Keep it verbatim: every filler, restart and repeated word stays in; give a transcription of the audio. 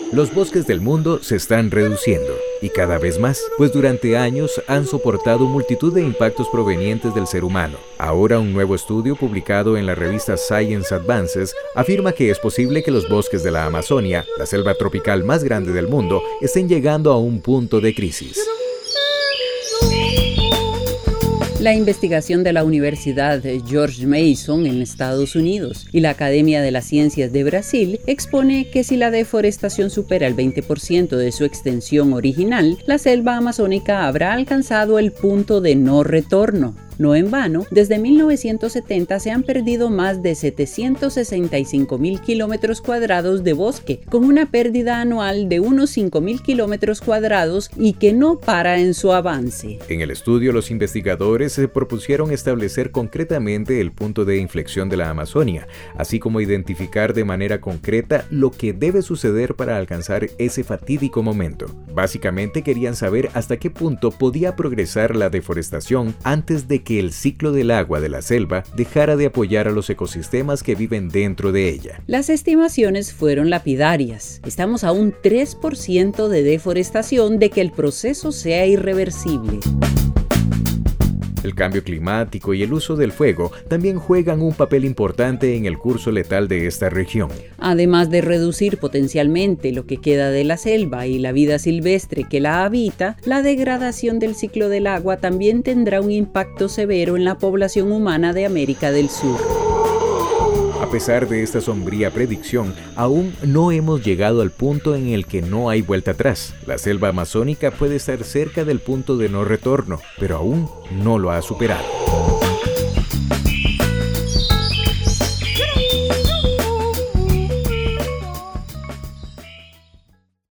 Los bosques del mundo se están reduciendo, y cada vez más, pues durante años han soportado multitud de impactos provenientes del ser humano. Ahora un nuevo estudio publicado en la revista Science Advances afirma que es posible que los bosques de la Amazonia, la selva tropical más grande del mundo, estén llegando a un punto de crisis. La investigación de la Universidad George Mason en Estados Unidos y la Academia de las Ciencias de Brasil expone que si la deforestación supera el veinte por ciento de su extensión original, la selva amazónica habrá alcanzado el punto de no retorno. No en vano, desde mil novecientos setenta se han perdido más de setecientos sesenta y cinco mil kilómetros cuadrados de bosque, con una pérdida anual de unos cinco mil kilómetros cuadrados y que no para en su avance. En el estudio, los investigadores se propusieron establecer concretamente el punto de inflexión de la Amazonia, así como identificar de manera concreta lo que debe suceder para alcanzar ese fatídico momento. Básicamente querían saber hasta qué punto podía progresar la deforestación antes de que que el ciclo del agua de la selva dejara de apoyar a los ecosistemas que viven dentro de ella. Las estimaciones fueron lapidarias. Estamos a un tres por ciento de deforestación de que el proceso sea irreversible. El cambio climático y el uso del fuego también juegan un papel importante en el curso letal de esta región. Además de reducir potencialmente lo que queda de la selva y la vida silvestre que la habita, la degradación del ciclo del agua también tendrá un impacto severo en la población humana de América del Sur. A pesar de esta sombría predicción, aún no hemos llegado al punto en el que no hay vuelta atrás. La selva amazónica puede estar cerca del punto de no retorno, pero aún no lo ha superado.